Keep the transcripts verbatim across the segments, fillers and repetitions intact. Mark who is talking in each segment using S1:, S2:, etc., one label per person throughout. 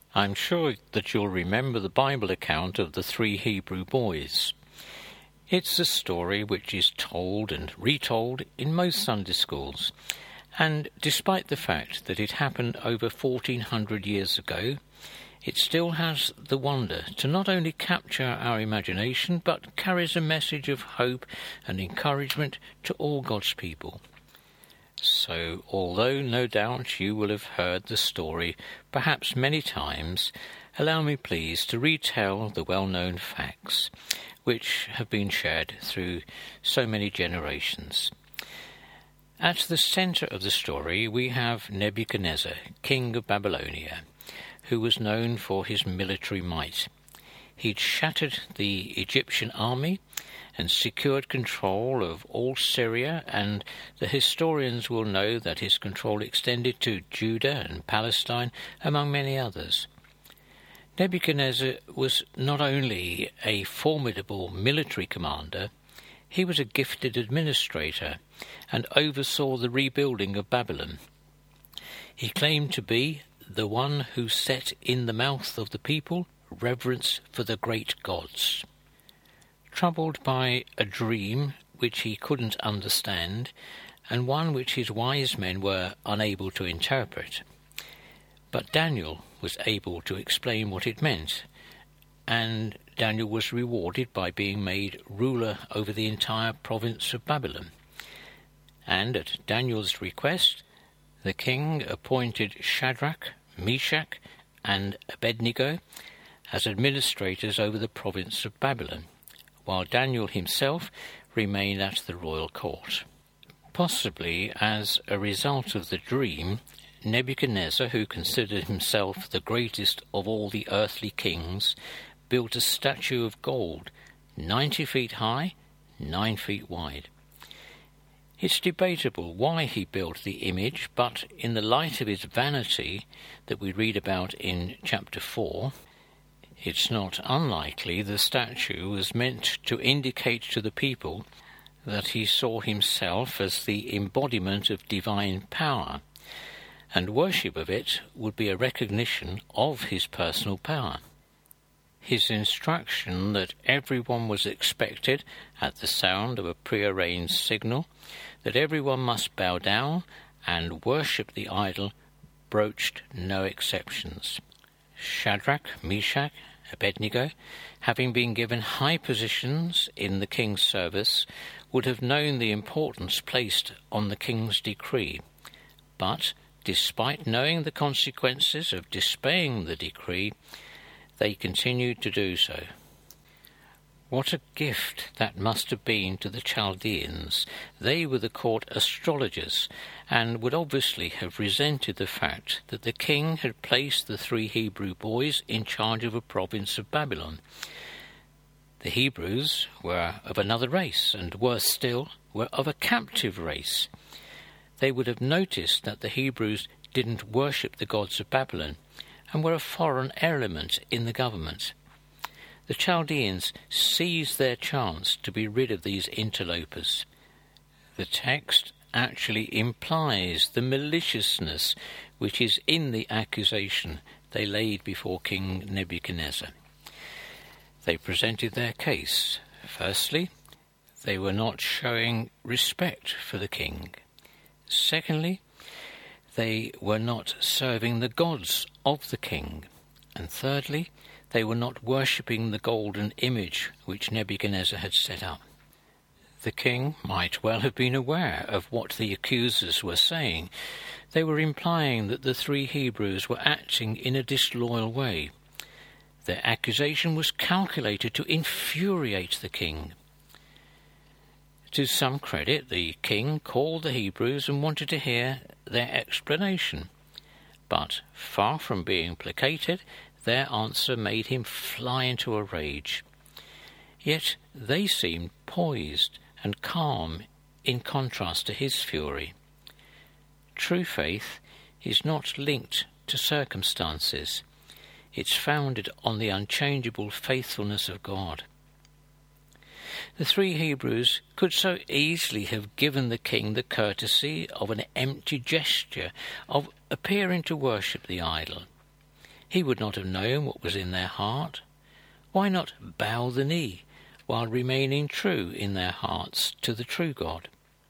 S1: I'm sure that you'll remember the Bible account of the three Hebrew boys. It's a story which is told and retold in most Sunday schools, and despite the fact that it happened over fourteen hundred years ago, it still has the wonder to not only capture our imagination, but carries a message of hope and encouragement to all God's people. So, although no doubt you will have heard the story perhaps many times, allow me please to retell the well-known facts, which have been shared through so many generations. At the centre of the story we have Nebuchadnezzar, king of Babylonia, who was known for his military might. He'd shattered the Egyptian army and secured control of all Syria, and the historians will know that his control extended to Judah and Palestine, among many others. Nebuchadnezzar was not only a formidable military commander, he was a gifted administrator and oversaw the rebuilding of Babylon. He claimed to be the one who set in the mouth of the people reverence for the great gods. Troubled by a dream which he couldn't understand, and one which his wise men were unable to interpret, but Daniel was able to explain what it meant, and Daniel was rewarded by being made ruler over the entire province of Babylon. And at Daniel's request, the king appointed Shadrach, Meshach, and Abednego as administrators over the province of Babylon, while Daniel himself remained at the royal court. Possibly as a result of the dream, Nebuchadnezzar, who considered himself the greatest of all the earthly kings, built a statue of gold, ninety feet high, nine feet wide. It's debatable why he built the image, but in the light of his vanity that we read about in chapter four, it's not unlikely the statue was meant to indicate to the people that he saw himself as the embodiment of divine power, and worship of it would be a recognition of his personal power. His instruction that everyone was expected, at the sound of a prearranged signal, that everyone must bow down and worship the idol, broached no exceptions. Shadrach, Meshach, Abednego, having been given high positions in the king's service, would have known the importance placed on the king's decree, but, despite knowing the consequences of disobeying the decree, they continued to do so. What a gift that must have been to the Chaldeans. They were the court astrologers, and would obviously have resented the fact that the king had placed the three Hebrew boys in charge of a province of Babylon. The Hebrews were of another race, and worse still, were of a captive race. They would have noticed that the Hebrews didn't worship the gods of Babylon, and were a foreign element in the government. The Chaldeans seized their chance to be rid of these interlopers. The text actually implies the maliciousness which is in the accusation they laid before King Nebuchadnezzar. They presented their case. Firstly, they were not showing respect for the king. Secondly, they were not serving the gods of the king. And thirdly, they were not worshipping the golden image which Nebuchadnezzar had set up. The king might well have been aware of what the accusers were saying. They were implying that the three Hebrews were acting in a disloyal way. Their accusation was calculated to infuriate the king. To some credit, the king called the Hebrews and wanted to hear their explanation. But, far from being placated, their answer made him fly into a rage. Yet they seemed poised and calm in contrast to his fury. True faith is not linked to circumstances. It's founded on the unchangeable faithfulness of God. The three Hebrews could so easily have given the king the courtesy of an empty gesture of appearing to worship the idol. He would not have known what was in their heart. Why not bow the knee while remaining true in their hearts to the true God?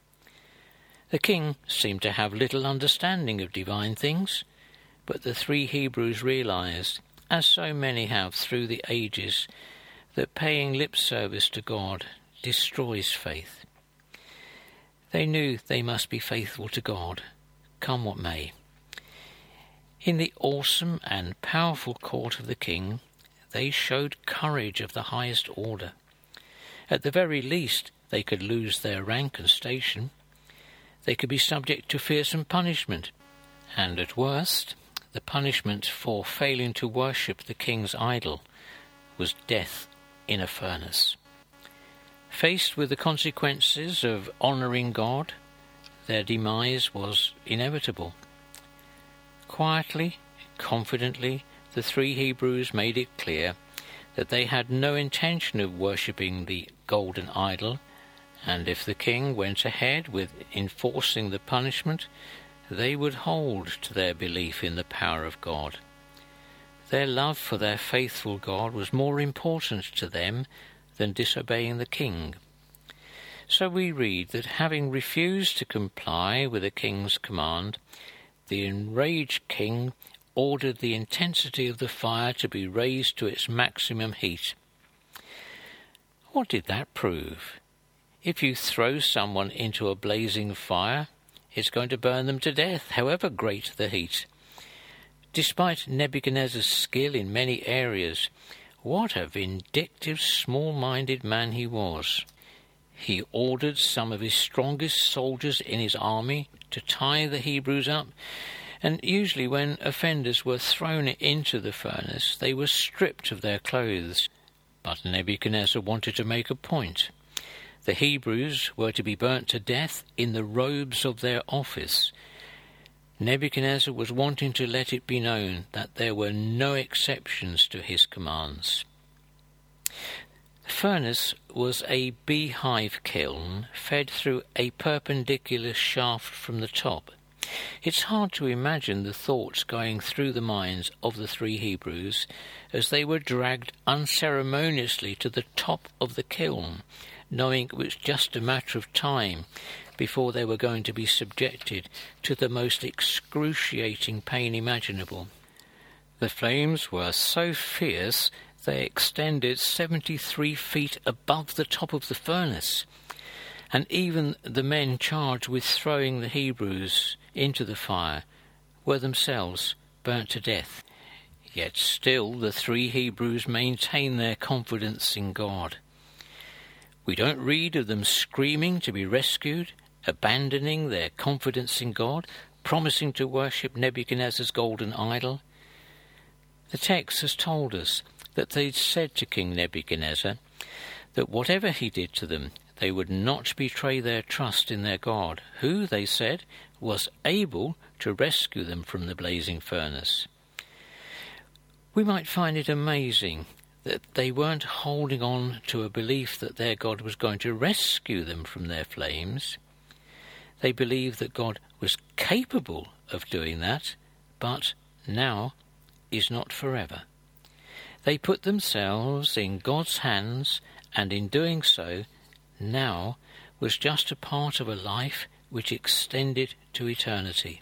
S1: The king seemed to have little understanding of divine things, but the three Hebrews realized, as so many have through the ages, that paying lip service to God destroys faith. They knew they must be faithful to God, come what may. In the awesome and powerful court of the king, they showed courage of the highest order. At the very least, they could lose their rank and station. They could be subject to fearsome punishment, and at worst, the punishment for failing to worship the king's idol was death in a furnace. Faced with the consequences of honouring God, their demise was inevitable. Quietly, confidently, the three Hebrews made it clear that they had no intention of worshipping the golden idol, and if the king went ahead with enforcing the punishment, they would hold to their belief in the power of God. Their love for their faithful God was more important to them than disobeying the king. So we read that having refused to comply with the king's command, the enraged king ordered the intensity of the fire to be raised to its maximum heat. What did that prove? If you throw someone into a blazing fire, it's going to burn them to death, however great the heat. Despite Nebuchadnezzar's skill in many areas, what a vindictive, small-minded man he was. He ordered some of his strongest soldiers in his army to tie the Hebrews up, and usually when offenders were thrown into the furnace, they were stripped of their clothes. But Nebuchadnezzar wanted to make a point. The Hebrews were to be burnt to death in the robes of their office. Nebuchadnezzar was wanting to let it be known that there were no exceptions to his commands. The furnace was a beehive kiln fed through a perpendicular shaft from the top. It's hard to imagine the thoughts going through the minds of the three Hebrews as they were dragged unceremoniously to the top of the kiln, knowing it was just a matter of time before they were going to be subjected to the most excruciating pain imaginable. The flames were so fierce they extended seventy-three feet above the top of the furnace, and even the men charged with throwing the Hebrews into the fire were themselves burnt to death. Yet still the three Hebrews maintained their confidence in God. We don't read of them screaming to be rescued, abandoning their confidence in God, promising to worship Nebuchadnezzar's golden idol. The text has told us that they said to King Nebuchadnezzar that whatever he did to them, they would not betray their trust in their God, who, they said, was able to rescue them from the blazing furnace. We might find it amazing that they weren't holding on to a belief that their God was going to rescue them from their flames. They believed that God was capable of doing that, but now is not forever. They put themselves in God's hands, and in doing so, now was just a part of a life which extended to eternity.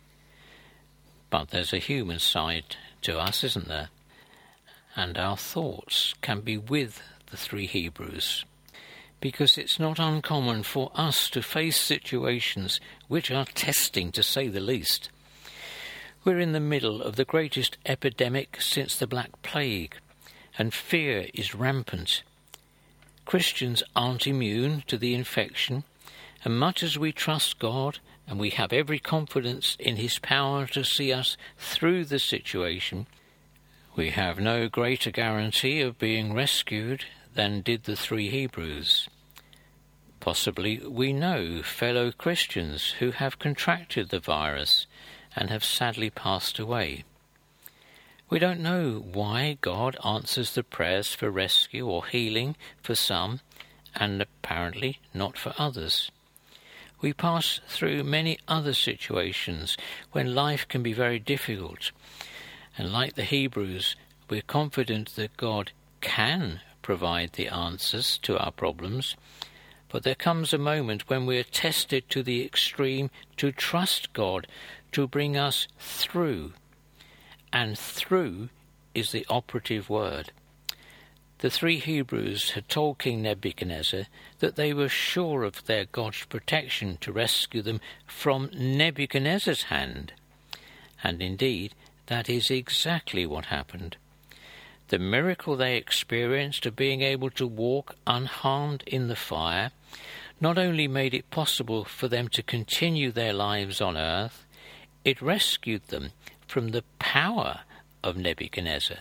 S1: But there's a human side to us, isn't there? And our thoughts can be with the three Hebrews, because it's not uncommon for us to face situations which are testing, to say the least. We're in the middle of the greatest epidemic since the Black Plague, and fear is rampant. Christians aren't immune to the infection, and much as we trust God and we have every confidence in his power to see us through the situation, we have no greater guarantee of being rescued than did the three Hebrews. Possibly we know fellow Christians who have contracted the virus and have sadly passed away. We don't know why God answers the prayers for rescue or healing for some, and apparently not for others. We pass through many other situations when life can be very difficult, And like the Hebrews, we're confident that God can provide the answers to our problems, but there comes a moment when we're tested to the extreme to trust God to bring us through. And through is the operative word. The three Hebrews had told King Nebuchadnezzar that they were sure of their God's protection to rescue them from Nebuchadnezzar's hand. And indeed, that is exactly what happened. The miracle they experienced of being able to walk unharmed in the fire not only made it possible for them to continue their lives on earth, it rescued them from the power of Nebuchadnezzar.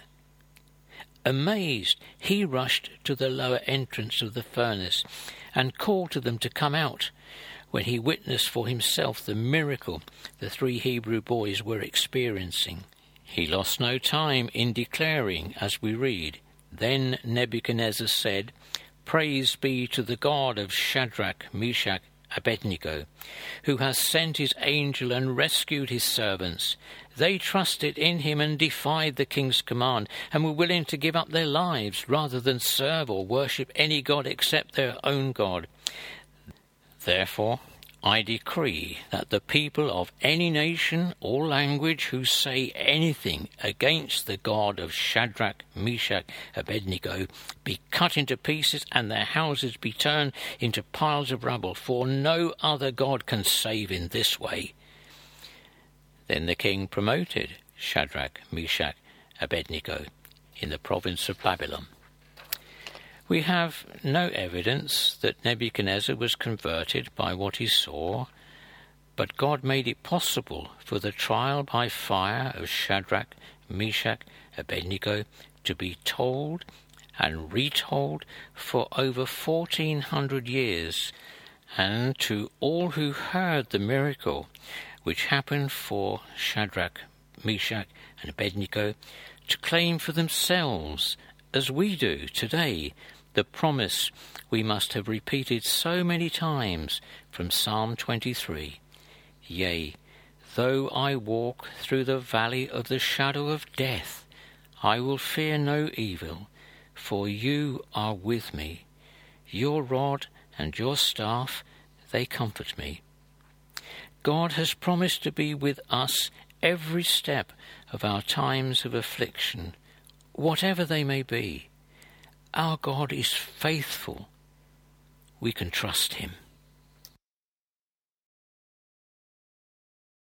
S1: Amazed, he rushed to the lower entrance of the furnace and called to them to come out when he witnessed for himself the miracle the three Hebrew boys were experiencing. He lost no time in declaring, as we read, "Then Nebuchadnezzar said, 'Praise be to the God of Shadrach, Meshach, Abednego, who has sent his angel and rescued his servants. They trusted in him and defied the king's command, and were willing to give up their lives rather than serve or worship any god except their own God. Therefore, I decree that the people of any nation or language who say anything against the God of Shadrach, Meshach, Abednego be cut into pieces and their houses be turned into piles of rubble, for no other God can save in this way.' Then the king promoted Shadrach, Meshach, Abednego in the province of Babylon." We have no evidence that Nebuchadnezzar was converted by what he saw, but God made it possible for the trial by fire of Shadrach, Meshach, Abednego to be told and retold for over fourteen hundred years, and to all who heard the miracle which happened for Shadrach, Meshach, and Abednego to claim for themselves, as we do today, the promise we must have repeated so many times from Psalm twenty-three. "Yea, though I walk through the valley of the shadow of death, I will fear no evil, for you are with me. Your rod and your staff, they comfort me." God has promised to be with us every step of our times of affliction, whatever they may be. Our God is faithful. We can trust him.